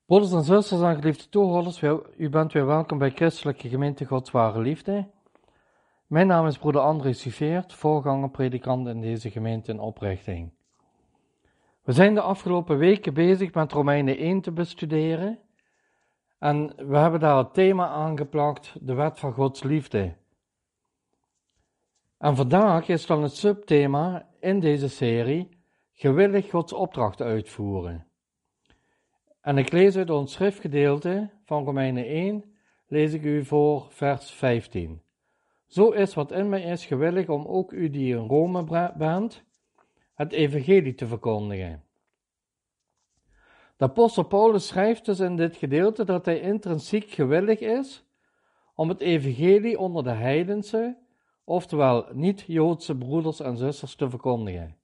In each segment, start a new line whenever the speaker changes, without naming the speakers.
Broeders en zusters en geliefde toehoorders, u bent weer welkom bij Christelijke Gemeente Gods Ware Liefde. Mijn naam is broeder André Suveert, voorganger predikant in deze gemeente in oprichting. We zijn de afgelopen weken bezig met Romeinen 1 te bestuderen. En we hebben daar het thema aangeplakt, de wet van Gods liefde. En vandaag is dan het subthema in deze serie, gewillig Gods opdracht uitvoeren. En ik lees uit ons schriftgedeelte van Romeinen 1, lees ik u voor vers 15. Zo is wat in mij is gewillig om ook u die in Rome bent, het evangelie te verkondigen. De apostel Paulus schrijft dus in dit gedeelte dat hij intrinsiek gewillig is om het evangelie onder de heidense, oftewel niet-Joodse broeders en zusters te verkondigen.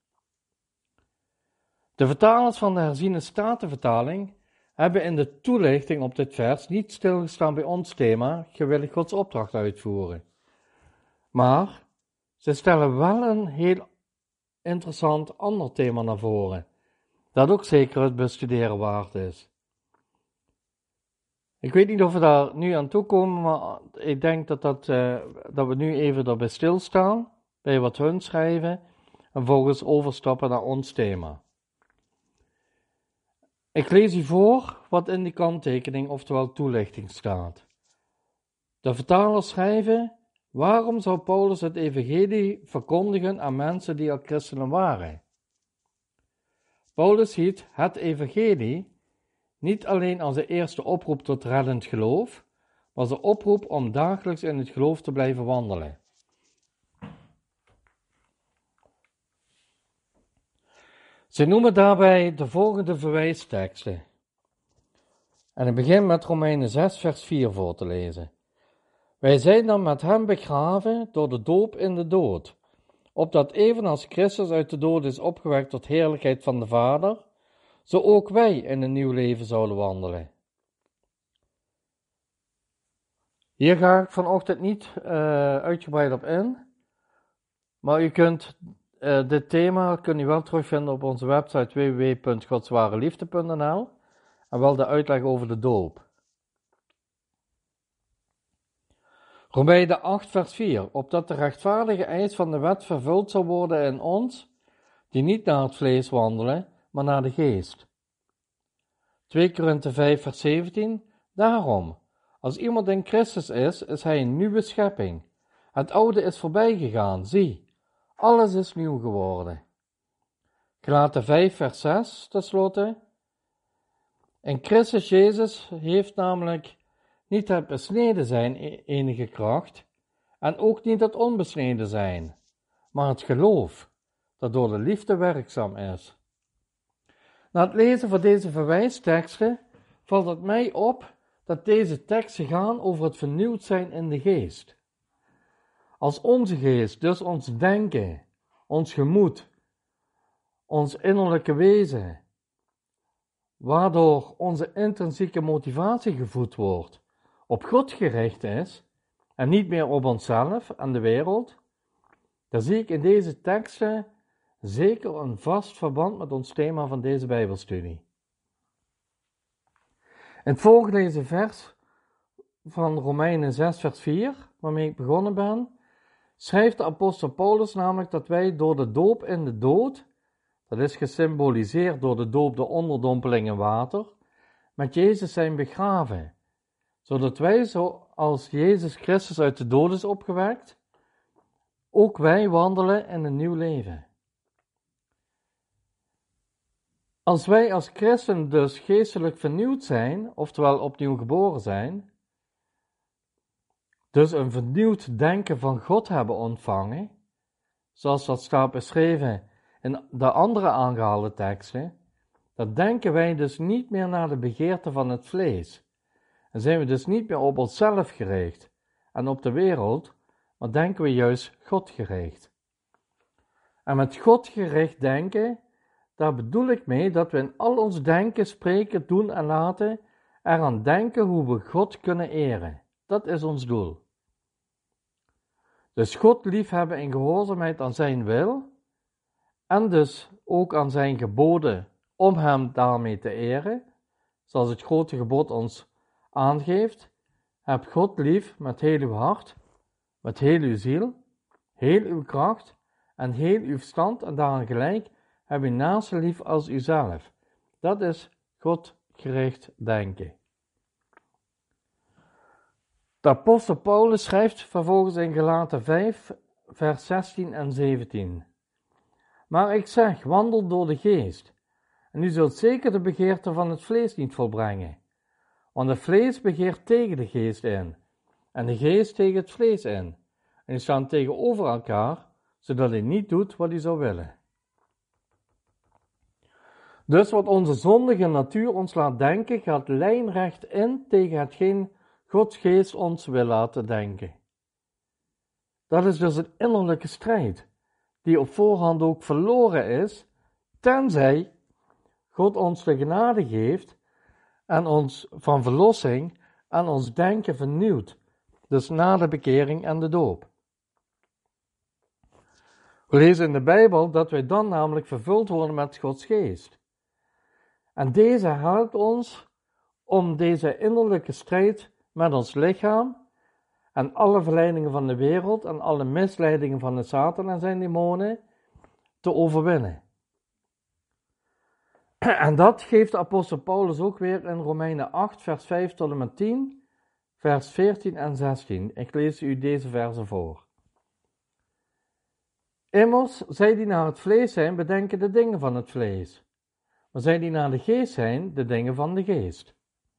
De vertalers van de herziene statenvertaling hebben in de toelichting op dit vers niet stilgestaan bij ons thema, gewillig Gods opdracht uitvoeren. Maar ze stellen wel een heel interessant ander thema naar voren, dat ook zeker het bestuderen waard is. Ik weet niet of we daar nu aan toe komen, maar ik denk dat we nu even erbij stilstaan, bij wat hun schrijven, en vervolgens overstappen naar ons thema. Ik lees u voor wat in die kanttekening, oftewel toelichting, staat. De vertalers schrijven: waarom zou Paulus het evangelie verkondigen aan mensen die al christenen waren? Paulus ziet het evangelie niet alleen als de eerste oproep tot reddend geloof, maar als een oproep om dagelijks in het geloof te blijven wandelen. Ze noemen daarbij de volgende verwijsteksten. En ik begin met Romeinen 6 vers 4 voor te lezen. Wij zijn dan met hem begraven door de doop in de dood, opdat evenals Christus uit de dood is opgewekt tot heerlijkheid van de Vader, zo ook wij in een nieuw leven zouden wandelen. Hier ga ik vanochtend niet uitgebreid op in, maar u kunt dit thema wel terugvinden op onze website www.godswareliefde.nl en wel de uitleg over de doop. Romeinen 8 vers 4, opdat de rechtvaardige eis van de wet vervuld zal worden in ons, die niet naar het vlees wandelen, maar naar de geest. 2 Korinthe 5 vers 17, daarom, als iemand in Christus is hij een nieuwe schepping. Het oude is voorbij gegaan, zie, alles is nieuw geworden. Galaten 5 vers 6, tenslotte. In Christus Jezus heeft namelijk niet het besneden zijn enige kracht, en ook niet het onbesneden zijn, maar het geloof, dat door de liefde werkzaam is. Na het lezen van deze verwijsteksten valt het mij op dat deze teksten gaan over het vernieuwd zijn in de geest. Als onze geest, dus ons denken, ons gemoed, ons innerlijke wezen, waardoor onze intrinsieke motivatie gevoed wordt, op God gericht is en niet meer op onszelf en de wereld, dan zie ik in deze teksten zeker een vast verband met ons thema van deze Bijbelstudie. In het voorgelezen vers van Romeinen 6 vers 4, waarmee ik begonnen ben, schrijft de apostel Paulus namelijk dat wij door de doop in de dood, dat is gesymboliseerd door de doop de onderdompeling in water, met Jezus zijn begraven, zodat wij, zoals Jezus Christus uit de dood is opgewekt, ook wij wandelen in een nieuw leven. Als wij als christen dus geestelijk vernieuwd zijn, oftewel opnieuw geboren zijn, dus een vernieuwd denken van God hebben ontvangen, zoals dat staat beschreven in de andere aangehaalde teksten, dan denken wij dus niet meer naar de begeerte van het vlees. En zijn we dus niet meer op onszelf gericht en op de wereld, maar denken we juist God gericht. En met God gericht denken, daar bedoel ik mee dat we in al ons denken, spreken, doen en laten eraan denken hoe we God kunnen eren. Dat is ons doel. Dus God liefhebben in gehoorzaamheid aan zijn wil en dus ook aan zijn geboden om hem daarmee te eren zoals het grote gebod ons aangeeft. Heb God lief met heel uw hart, met heel uw ziel, heel uw kracht en heel uw verstand en daaraan gelijk heb uw naaste lief als uzelf. Dat is Godgericht denken. De apostel Paulus schrijft vervolgens in Galaten 5, vers 16 en 17. Maar ik zeg, wandel door de geest, en u zult zeker de begeerte van het vlees niet volbrengen. Want het vlees begeert tegen de geest in, en de geest tegen het vlees in. En die staan tegenover elkaar, zodat hij niet doet wat hij zou willen. Dus wat onze zondige natuur ons laat denken, gaat lijnrecht in tegen hetgeen Gods geest ons wil laten denken. Dat is dus een innerlijke strijd, die op voorhand ook verloren is, tenzij God ons de genade geeft en ons van verlossing en ons denken vernieuwt, dus na de bekering en de doop. We lezen in de Bijbel dat wij dan namelijk vervuld worden met Gods geest. En deze helpt ons om deze innerlijke strijd met ons lichaam en alle verleidingen van de wereld en alle misleidingen van de Satan en zijn demonen te overwinnen. En dat geeft de apostel Paulus ook weer in Romeinen 8, vers 5 tot en met 10, vers 14 en 16. Ik lees u deze versen voor. Immers, zij die naar het vlees zijn, bedenken de dingen van het vlees. Maar zij die naar de geest zijn, de dingen van de geest.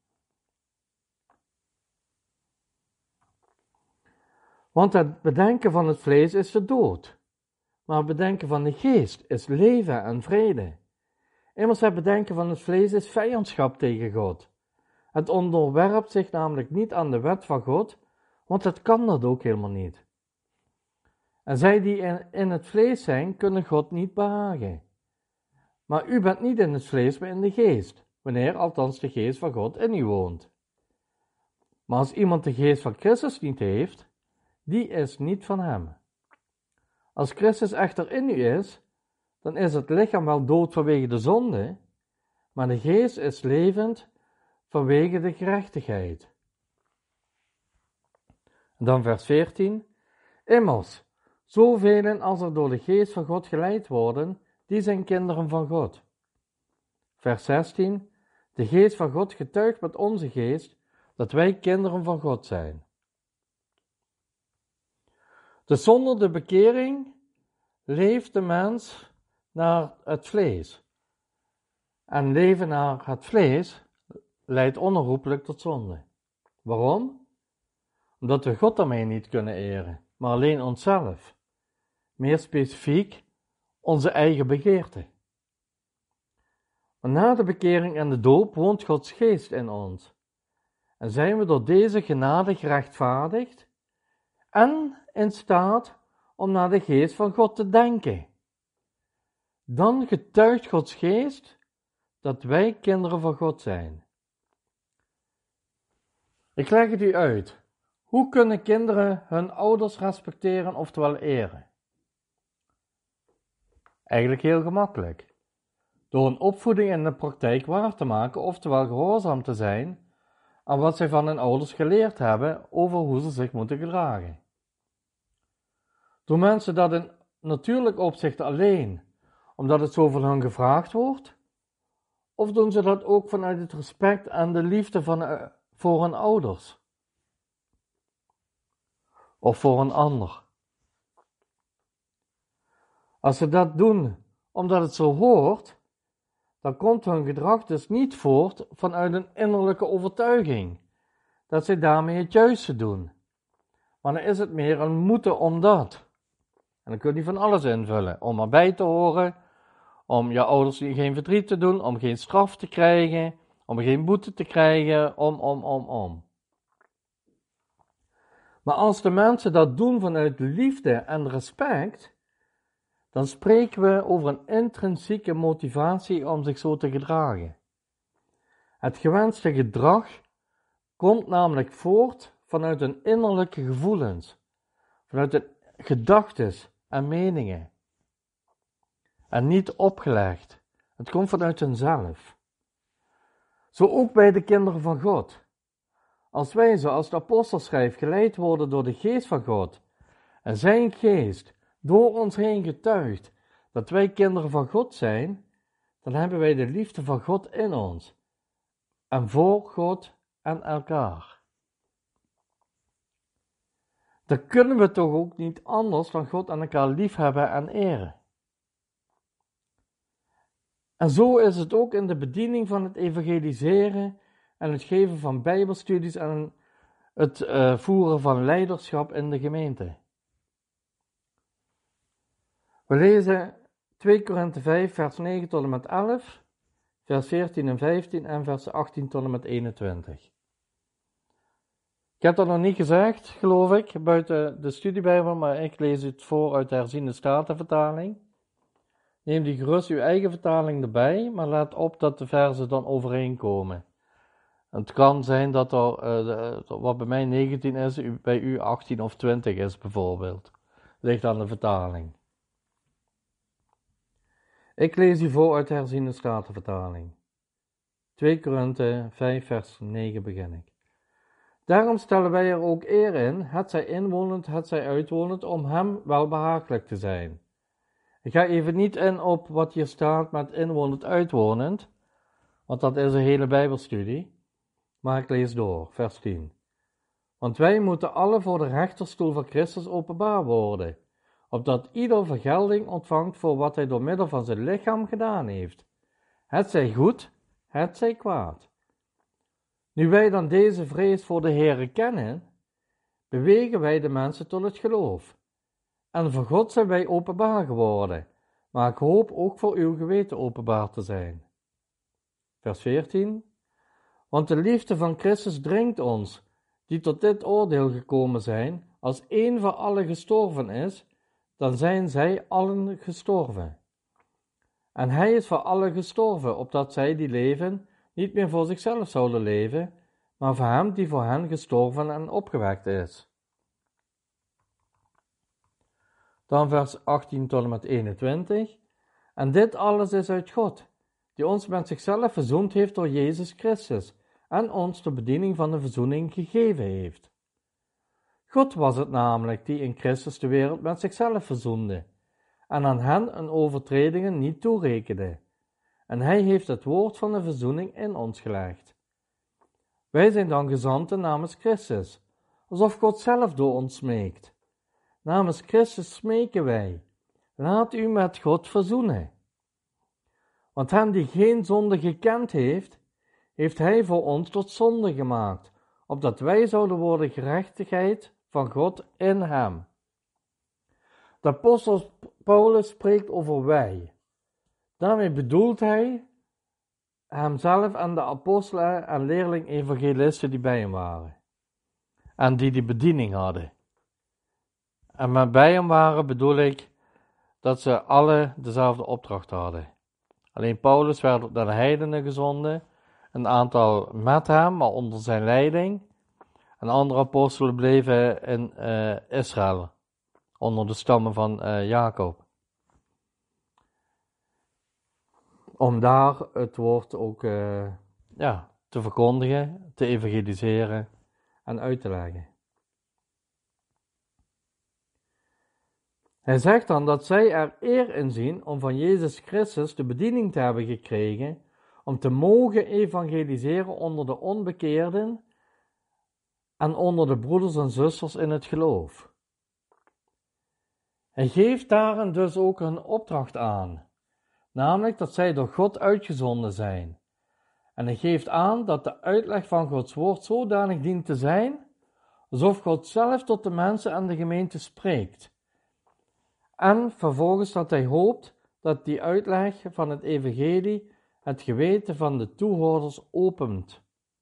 Want het bedenken van het vlees is de dood. Maar het bedenken van de geest is leven en vrede. Immers het bedenken van het vlees is vijandschap tegen God. Het onderwerpt zich namelijk niet aan de wet van God, want het kan dat ook helemaal niet. En zij die in het vlees zijn, kunnen God niet behagen. Maar u bent niet in het vlees, maar in de geest, wanneer althans de geest van God in u woont. Maar als iemand de geest van Christus niet heeft, die is niet van hem. Als Christus echter in u is, dan is het lichaam wel dood vanwege de zonde, maar de geest is levend vanwege de gerechtigheid. En dan vers 14. Immers, zoveel als er door de geest van God geleid worden, die zijn kinderen van God. Vers 16. De geest van God getuigt met onze geest dat wij kinderen van God zijn. Dus zonder de bekering leeft de mens naar het vlees. En leven naar het vlees leidt onherroepelijk tot zonde. Waarom? Omdat we God daarmee niet kunnen eren, maar alleen onszelf. Meer specifiek, onze eigen begeerte. Maar na de bekering en de doop woont Gods geest in ons. En zijn we door deze genade gerechtvaardigd en in staat om naar de geest van God te denken. Dan getuigt Gods geest dat wij kinderen van God zijn. Ik leg het u uit. Hoe kunnen kinderen hun ouders respecteren, oftewel eren? Eigenlijk heel gemakkelijk. Door een opvoeding in de praktijk waar te maken, oftewel gehoorzaam te zijn aan wat zij van hun ouders geleerd hebben over hoe ze zich moeten gedragen. Doen mensen dat in natuurlijk opzicht alleen, omdat het zo van hun gevraagd wordt? Of doen ze dat ook vanuit het respect en de liefde voor hun ouders? Of voor een ander? Als ze dat doen omdat het zo hoort, dan komt hun gedrag dus niet voort vanuit een innerlijke overtuiging dat ze daarmee het juiste doen. Maar dan is het meer een moeten omdat. En dan kun je van alles invullen, om erbij te horen, om je ouders geen verdriet te doen, om geen straf te krijgen, om geen boete te krijgen, om. Maar als de mensen dat doen vanuit liefde en respect, dan spreken we over een intrinsieke motivatie om zich zo te gedragen. Het gewenste gedrag komt namelijk voort vanuit een innerlijke gevoelens, vanuit de gedachtes en meningen. En niet opgelegd. Het komt vanuit hunzelf. Zo ook bij de kinderen van God. Als wij, zoals de apostel schrijft, geleid worden door de geest van God en zijn geest door ons heen getuigt dat wij kinderen van God zijn, dan hebben wij de liefde van God in ons en voor God en elkaar. Dan kunnen we toch ook niet anders dan God en elkaar liefhebben en eren. En zo is het ook in de bediening van het evangeliseren en het geven van bijbelstudies en het voeren van leiderschap in de gemeente. We lezen 2 Korinthe 5, vers 9 tot en met 11, vers 14 en 15 en vers 18 tot en met 21. Ik heb dat nog niet gezegd, geloof ik, buiten de studiebijbel, maar ik lees het voor uit de herziene statenvertaling. Neem die gerust uw eigen vertaling erbij, maar let op dat de verzen dan overeenkomen. Het kan zijn dat er, wat bij mij 19 is, bij u 18 of 20 is bijvoorbeeld. Ligt aan de vertaling. Ik lees u voor uit de herziene statenvertaling. 2 Korinthe 5 vers 9 begin ik. Daarom stellen wij er ook eer in, hetzij inwonend, hetzij uitwonend, om hem welbehagelijk te zijn. Ik ga even niet in op wat hier staat met inwonend, uitwonend, want dat is een hele bijbelstudie. Maar ik lees door, vers 10. Want wij moeten alle voor de rechterstoel van Christus openbaar worden, opdat ieder vergelding ontvangt voor wat hij door middel van zijn lichaam gedaan heeft. Het zij goed, het zij kwaad. Nu wij dan deze vrees voor de Heere kennen, bewegen wij de mensen tot het geloof. En voor God zijn wij openbaar geworden, maar ik hoop ook voor uw geweten openbaar te zijn. Vers 14. Want de liefde van Christus dringt ons, die tot dit oordeel gekomen zijn, als één voor allen gestorven is, dan zijn zij allen gestorven. En hij is voor allen gestorven, opdat zij die leven niet meer voor zichzelf zouden leven, maar voor hem die voor hen gestorven en opgewekt is. Dan vers 18 tot en met 21. En dit alles is uit God, die ons met zichzelf verzoend heeft door Jezus Christus en ons de bediening van de verzoening gegeven heeft. God was het namelijk die in Christus de wereld met zichzelf verzoende en aan hen hun overtredingen niet toerekende. En hij heeft het woord van de verzoening in ons gelegd. Wij zijn dan gezanten namens Christus, alsof God zelf door ons smeekt. Namens Christus smeken wij, laat u met God verzoenen. Want hem die geen zonde gekend heeft, heeft hij voor ons tot zonde gemaakt, opdat wij zouden worden gerechtigheid van God in hem. De apostel Paulus spreekt over wij. Daarmee bedoelt hij hemzelf en de apostelen en leerling-evangelisten die bij hem waren. En die bediening hadden. En met bij hem waren bedoel ik dat ze alle dezelfde opdracht hadden. Alleen Paulus werd naar de heidenen gezonden, een aantal met hem, maar onder zijn leiding. En andere apostelen bleven in Israël, onder de stammen van Jacob. Om daar het woord ook te verkondigen, te evangeliseren en uit te leggen. Hij zegt dan dat zij er eer in zien om van Jezus Christus de bediening te hebben gekregen, om te mogen evangeliseren onder de onbekeerden en onder de broeders en zusters in het geloof. Hij geeft daarin dus ook een opdracht aan, namelijk dat zij door God uitgezonden zijn. En hij geeft aan dat de uitleg van Gods woord zodanig dient te zijn, alsof God zelf tot de mensen en de gemeente spreekt. En vervolgens dat hij hoopt dat die uitleg van het evangelie het geweten van de toehoorders opent.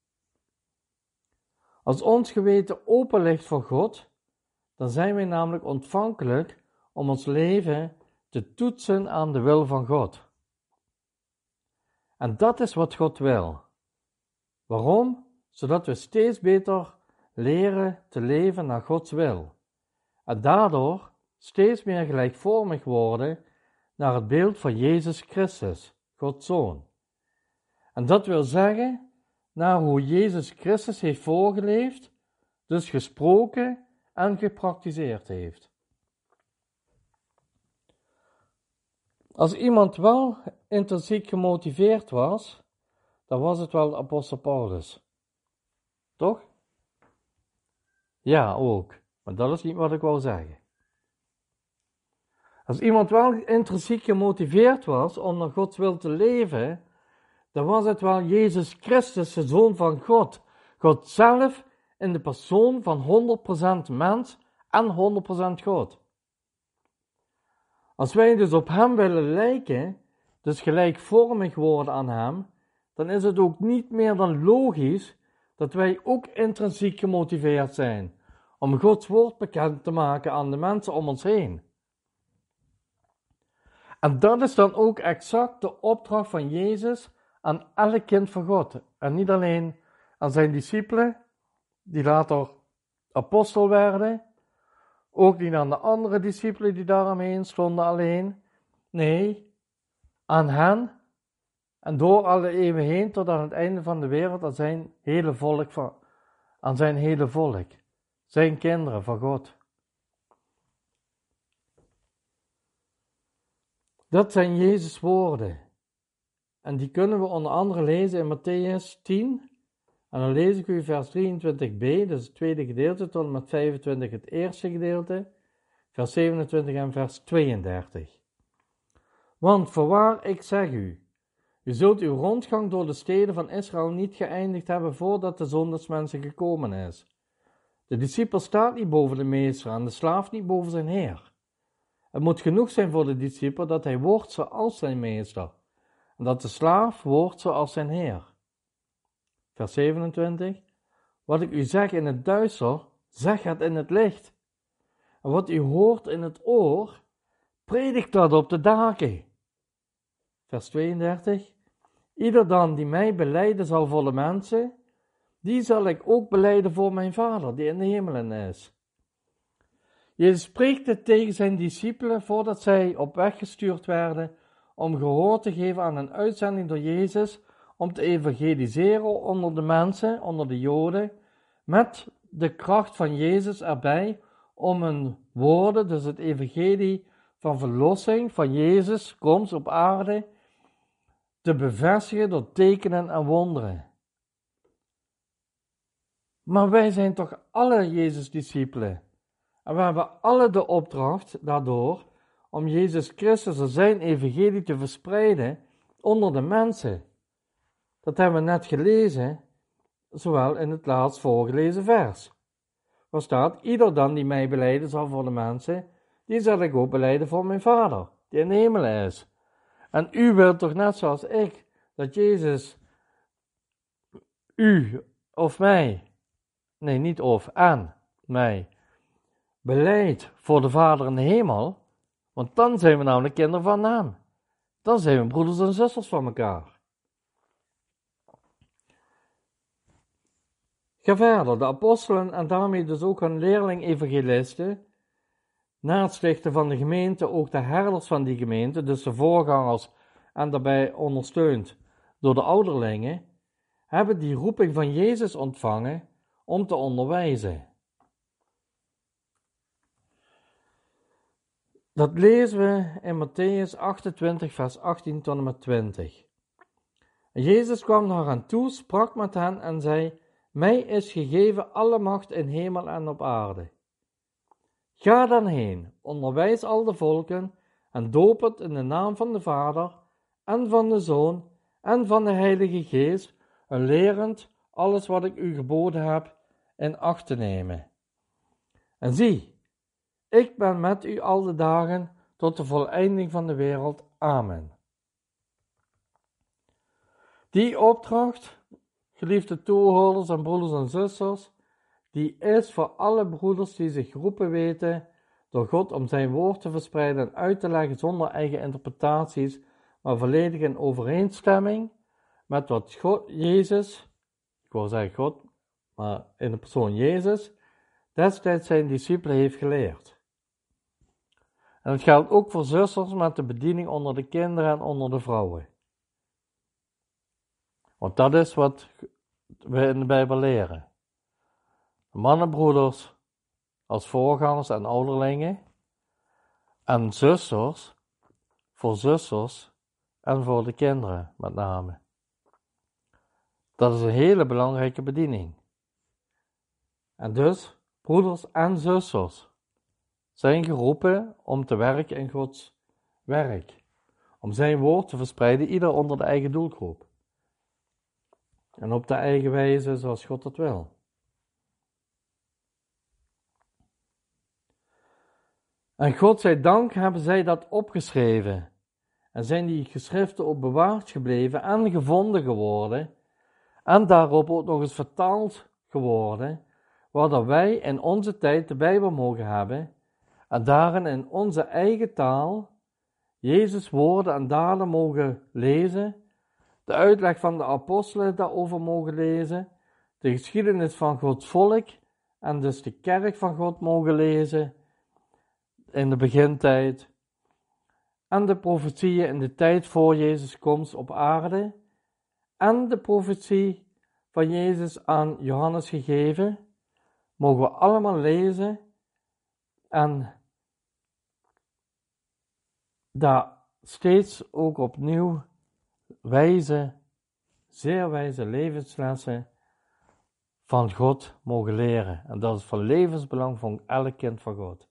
Als ons geweten open ligt voor God, dan zijn wij namelijk ontvankelijk om ons leven te toetsen aan de wil van God. En dat is wat God wil. Waarom? Zodat we steeds beter leren te leven naar Gods wil. En daardoor steeds meer gelijkvormig worden naar het beeld van Jezus Christus, Gods Zoon. En dat wil zeggen naar hoe Jezus Christus heeft voorgeleefd, dus gesproken en gepraktiseerd heeft. Als iemand wel intrinsiek gemotiveerd was, dan was het wel de apostel Paulus. Toch? Ja, ook. Maar dat is niet wat ik wou zeggen. Als iemand wel intrinsiek gemotiveerd was om naar Gods wil te leven, dan was het wel Jezus Christus, de Zoon van God. God zelf in de persoon van 100% mens en 100% God. Als wij dus op Hem willen lijken, dus gelijkvormig worden aan Hem, dan is het ook niet meer dan logisch dat wij ook intrinsiek gemotiveerd zijn om Gods woord bekend te maken aan de mensen om ons heen. En dat is dan ook exact de opdracht van Jezus aan elk kind van God. En niet alleen aan zijn discipelen, die later apostel werden, ook niet aan de andere discipelen die daaromheen stonden alleen. Nee, aan hen en door alle eeuwen heen tot aan het einde van de wereld aan zijn hele volk, zijn kinderen van God. Dat zijn Jezus' woorden. En die kunnen we onder andere lezen in Matthäus 10. En dan lees ik u vers 23b, dat is het tweede gedeelte, tot en met 25 het eerste gedeelte, vers 27 en vers 32. Want voorwaar, ik zeg u, u zult uw rondgang door de steden van Israël niet geëindigd hebben voordat de Zoon des Mensen gekomen is. De discipel staat niet boven de meester en de slaaf niet boven zijn heer. Het moet genoeg zijn voor de discipel dat hij wordt zoals zijn meester, en dat de slaaf wordt zoals zijn heer. Vers 27. Wat ik u zeg in het duister, zeg het in het licht. En wat u hoort in het oor, predik dat op de daken. Vers 32. Ieder dan die mij belijden zal voor de mensen, die zal ik ook belijden voor mijn Vader, die in de hemelen is. Jezus spreekt het tegen zijn discipelen voordat zij op weg gestuurd werden om gehoor te geven aan een uitzending door Jezus om te evangeliseren onder de mensen, onder de Joden, met de kracht van Jezus erbij om hun woorden, dus het evangelie van verlossing van Jezus, komst op aarde, te bevestigen door tekenen en wonderen. Maar wij zijn toch alle Jezus' discipelen. En we hebben alle de opdracht daardoor om Jezus Christus en zijn evangelie te verspreiden onder de mensen. Dat hebben we net gelezen, zowel in het laatst voorgelezen vers. Waar staat, ieder dan die mij belijden zal voor de mensen, die zal ik ook belijden voor mijn Vader, die in de hemel is. En u wilt toch net zoals ik, dat Jezus u of mij, nee niet of, aan mij, belijdt voor de Vader in de hemel, want dan zijn we namelijk kinderen van hem. Dan zijn we broeders en zusters van elkaar. Ga verder, de apostelen en daarmee dus ook hun leerling-evangelisten, na het stichten van de gemeente ook de herders van die gemeente, dus de voorgangers en daarbij ondersteund door de ouderlingen, hebben die roeping van Jezus ontvangen om te onderwijzen. Dat lezen we in Matthäus 28 vers 18 tot en met 20. Jezus kwam naar hen toe, sprak met hen en zei, mij is gegeven alle macht in hemel en op aarde. Ga dan heen, onderwijs al de volken en doop het in de naam van de Vader en van de Zoon en van de Heilige Geest, en lerend alles wat ik u geboden heb in acht te nemen. En zie, ik ben met u al de dagen tot de voleinding van de wereld. Amen. Die opdracht, geliefde toehoorders en broeders en zusters, die is voor alle broeders die zich geroepen weten door God om zijn woord te verspreiden en uit te leggen zonder eigen interpretaties, maar volledig in overeenstemming met wat God, Jezus, ik wil zeggen God, maar in de persoon Jezus, destijds zijn discipelen heeft geleerd. En het geldt ook voor zusters met de bediening onder de kinderen en onder de vrouwen. Want dat is wat we in de Bijbel leren. Mannenbroeders als voorgangers en ouderlingen. En zusters voor zusters en voor de kinderen met name. Dat is een hele belangrijke bediening. En dus, broeders en zusters zijn geroepen om te werken in Gods werk. Om zijn woord te verspreiden, ieder onder de eigen doelgroep. En op de eigen wijze zoals God dat wil. En God zij dank hebben zij dat opgeschreven. En zijn die geschriften ook bewaard gebleven en gevonden geworden. En daarop ook nog eens vertaald geworden. Waardoor wij in onze tijd de Bijbel mogen hebben. En daarin in onze eigen taal Jezus' woorden en daden mogen lezen. De uitleg van de apostelen daarover mogen lezen. De geschiedenis van Gods volk. En dus de kerk van God mogen lezen. In de begintijd. En de profetieën in de tijd voor Jezus' komst op aarde. En de profetie van Jezus aan Johannes gegeven. Mogen we allemaal lezen. En daar steeds ook opnieuw zeer wijze levenslessen van God mogen leren. En dat is van levensbelang voor elk kind van God.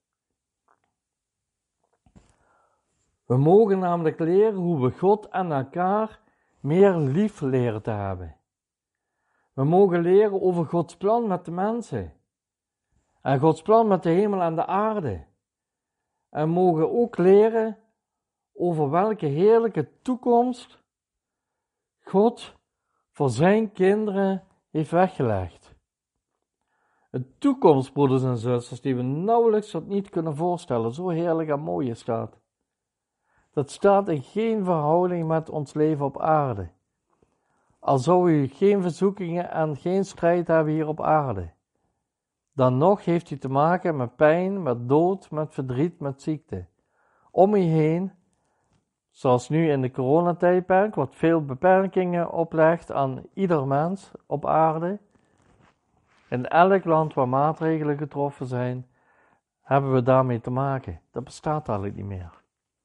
We mogen namelijk leren hoe we God en elkaar meer lief leren te hebben. We mogen leren over Gods plan met de mensen. En Gods plan met de hemel en de aarde. En mogen ook leren over welke heerlijke toekomst God voor zijn kinderen heeft weggelegd. Een toekomst, broeders en zusters, die we nauwelijks tot niet kunnen voorstellen. Zo heerlijk en mooi is dat. Dat staat in geen verhouding met ons leven op aarde. Al zou u geen verzoekingen en geen strijd hebben hier op aarde. Dan nog heeft u te maken met pijn, met dood, met verdriet, met ziekte. Om u heen, zoals nu in de coronatijdperk, wat veel beperkingen oplegt aan ieder mens op aarde. In elk land waar maatregelen getroffen zijn, hebben we daarmee te maken. Dat bestaat eigenlijk niet meer.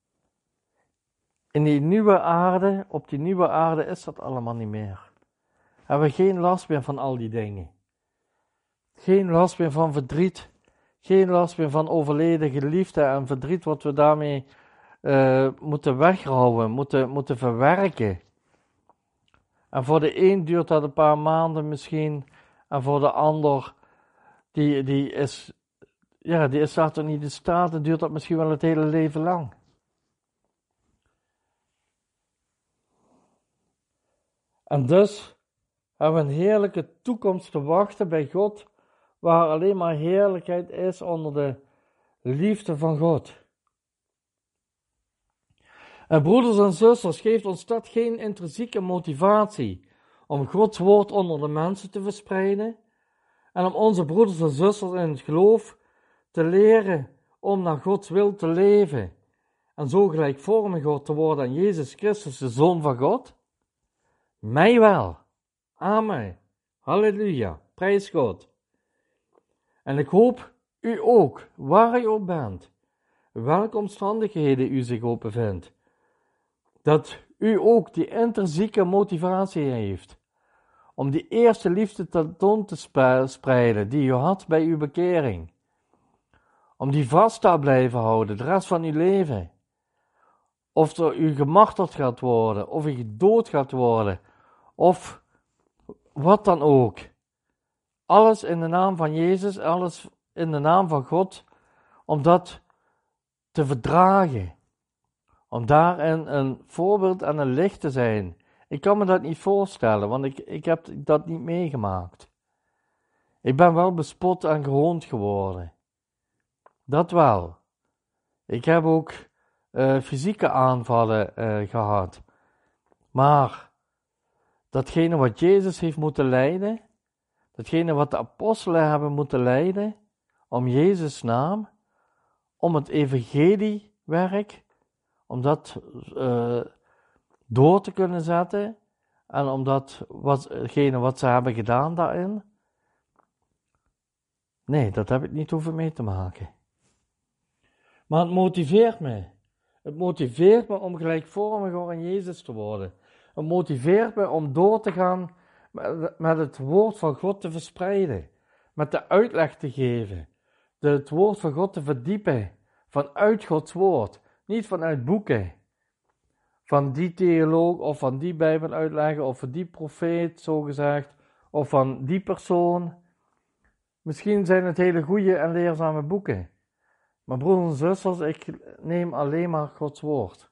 In die nieuwe aarde, op die nieuwe aarde is dat allemaal niet meer. Hebben we geen last meer van al die dingen. Geen last meer van verdriet. Geen last meer van overleden geliefden en verdriet wat we daarmee moeten wegrouwen, moeten verwerken. En voor de een duurt dat een paar maanden misschien. En voor de ander, die is daar toch niet in staat. En duurt dat misschien wel het hele leven lang. En dus hebben we een heerlijke toekomst te wachten bij God, waar alleen maar heerlijkheid is onder de liefde van God. En broeders en zusters, geeft ons dat geen intrinsieke motivatie om Gods woord onder de mensen te verspreiden en om onze broeders en zusters in het geloof te leren om naar Gods wil te leven en zo gelijkvormig te worden aan Jezus Christus, de Zoon van God? Mij wel. Amen. Halleluja. Prijs God. En ik hoop u ook, waar u ook bent, welke omstandigheden u zich ook bevindt, dat u ook die intrinsieke motivatie heeft om die eerste liefde tentoon te spreiden die u had bij uw bekering. Om die vast te blijven houden de rest van uw leven. Of er u gemarteld gaat worden, of u gedood gaat worden, of wat dan ook. Alles in de naam van Jezus, alles in de naam van God, om dat te verdragen. Om daarin een voorbeeld en een licht te zijn. Ik kan me dat niet voorstellen, want ik heb dat niet meegemaakt. Ik ben wel bespot en gehoond geworden. Dat wel. Ik heb ook fysieke aanvallen gehad. Maar datgene wat Jezus heeft moeten lijden, datgene wat de apostelen hebben moeten lijden, om Jezus' naam, om het evangeliewerk, om dat door te kunnen zetten en om datgene wat ze hebben gedaan daarin. Nee, dat heb ik niet hoeven mee te maken. Maar het motiveert me. Het motiveert me om gelijkvormiger aan Jezus te worden. Het motiveert me om door te gaan met het woord van God te verspreiden. Met de uitleg te geven. Het woord van God te verdiepen. Vanuit Gods woord. Niet vanuit boeken. Van die theoloog of van die bijbeluitlegger of van die profeet, zogezegd. Of van die persoon. Misschien zijn het hele goede en leerzame boeken. Maar broeders en zusters, ik neem alleen maar Gods woord.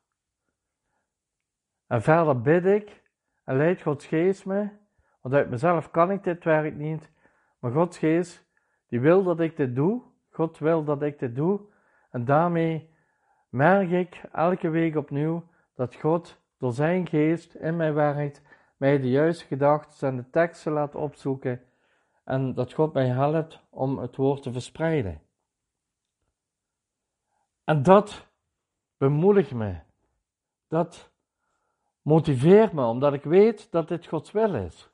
En verder bid ik en leidt Gods geest me, want uit mezelf kan ik dit werk niet, maar Gods geest, die wil dat ik dit doe, God wil dat ik dit doe, en daarmee merk ik elke week opnieuw dat God door zijn geest in mij werkt, mij de juiste gedachten en de teksten laat opzoeken, en dat God mij helpt om het woord te verspreiden. En dat bemoedigt me. Dat motiveert me, omdat ik weet dat dit Gods wil is.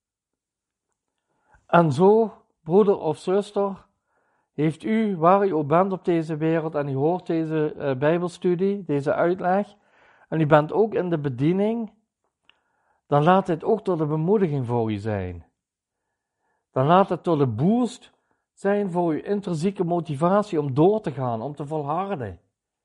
En zo, broeder of zuster, heeft u, waar u ook bent op deze wereld, en u hoort deze bijbelstudie, deze uitleg, en u bent ook in de bediening, dan laat dit ook tot de bemoediging voor u zijn. Dan laat het tot de boost zijn voor uw intrinsieke motivatie om door te gaan, om te volharden.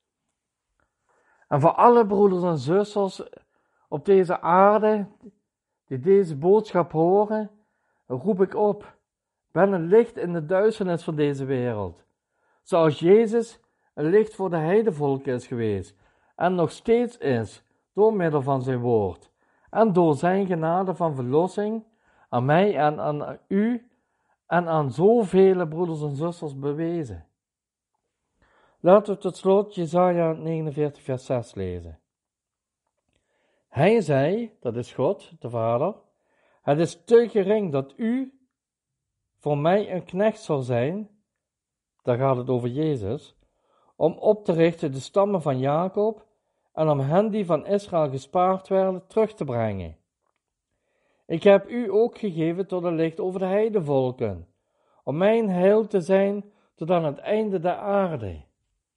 En voor alle broeders en zusters op deze aarde, die deze boodschap horen, roep ik op. Ben een licht in de duisternis van deze wereld. Zoals Jezus een licht voor de heidevolken is geweest en nog steeds is, door middel van zijn woord. En door zijn genade van verlossing aan mij en aan u en aan zoveel broeders en zusters bewezen. Laten we tot slot Jesaja 49 vers 6 lezen. Hij zei, dat is God, de Vader, het is te gering dat u voor mij een knecht zal zijn, daar gaat het over Jezus, om op te richten de stammen van Jacob en om hen die van Israël gespaard werden terug te brengen. Ik heb u ook gegeven tot een licht over de heidevolken, om mijn heil te zijn tot aan het einde der aarde.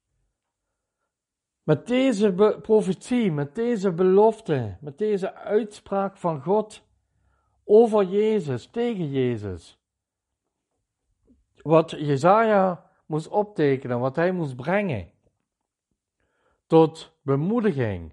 Met deze profetie, met deze belofte, met deze uitspraak van God over Jezus, tegen Jezus, wat Jesaja moest optekenen, wat hij moest brengen, tot bemoediging.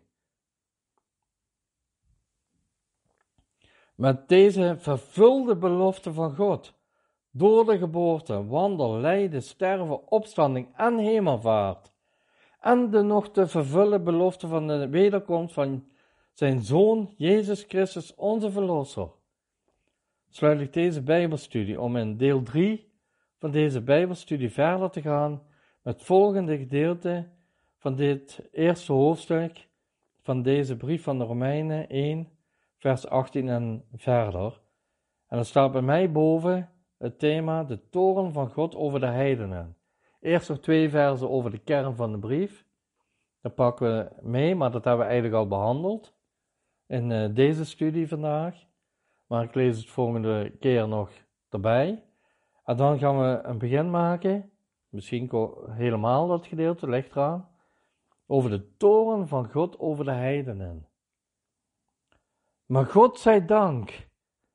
Met deze vervulde belofte van God, door de geboorte, wandel, lijden, sterven, opstanding en hemelvaart, en de nog te vervullen belofte van de wederkomst van zijn Zoon, Jezus Christus, onze Verlosser, sluit ik deze Bijbelstudie om in deel 3 van deze Bijbelstudie verder te gaan met het volgende gedeelte van dit eerste hoofdstuk van deze brief van de Romeinen 1, vers 18 en verder. En er staat bij mij boven het thema de toorn van God over de heidenen. Eerst nog 2 versen over de kern van de brief. Dat pakken we mee, maar dat hebben we eigenlijk al behandeld in deze studie vandaag. Maar ik lees het volgende keer nog erbij. En dan gaan we een begin maken, misschien helemaal dat gedeelte, ligt eraan, over de toorn van God over de heidenen. Maar God zij dank,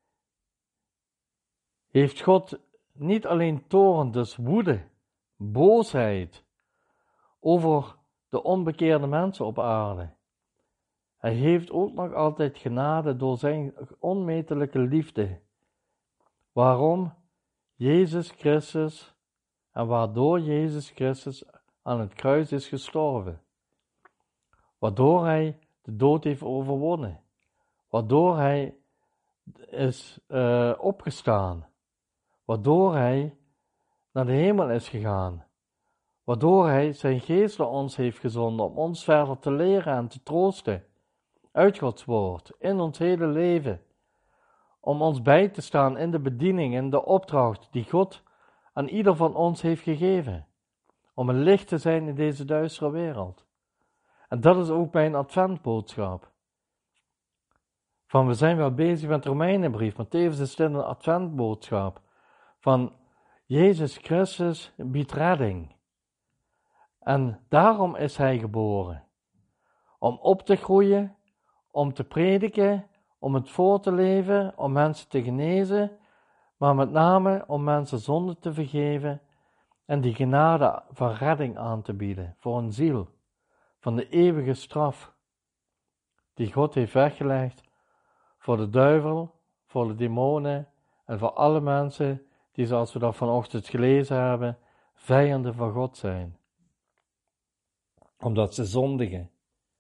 heeft God niet alleen toorn, dus woede, boosheid over de onbekeerde mensen op aarde. Hij heeft ook nog altijd genade door zijn onmetelijke liefde. Waarom? Jezus Christus en waardoor Jezus Christus aan het kruis is gestorven. Waardoor hij de dood heeft overwonnen. Waardoor hij is opgestaan. Waardoor hij naar de hemel is gegaan. Waardoor hij zijn geest naar ons heeft gezonden om ons verder te leren en te troosten. Uit Gods woord, in ons hele leven. Om ons bij te staan in de bediening en de opdracht die God aan ieder van ons heeft gegeven. Om een licht te zijn in deze duistere wereld. En dat is ook mijn adventboodschap. we zijn wel bezig met de Romeinenbrief, maar tevens is dit een adventboodschap van Jezus Christus biedt redding. En daarom is hij geboren. Om op te groeien, om te prediken, om het voor te leven, om mensen te genezen, maar met name om mensen zonde te vergeven en die genade van redding aan te bieden voor een ziel, van de eeuwige straf die God heeft weggelegd voor de duivel, voor de demonen en voor alle mensen die, zoals we dat vanochtend gelezen hebben, vijanden van God zijn. Omdat ze zondigen.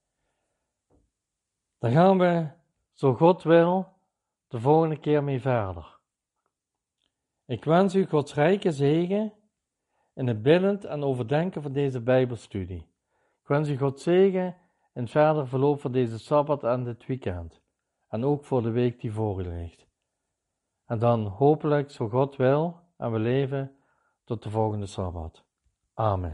Daar gaan we, zo God wil, de volgende keer mee verder. Ik wens u Gods rijke zegen in het bidden en overdenken van deze Bijbelstudie. Ik wens u Gods zegen in het verder verloop van deze Sabbat en dit weekend. En ook voor de week die voor u ligt. En dan hopelijk, zo God wil, en we leven, tot de volgende Sabbat. Amen.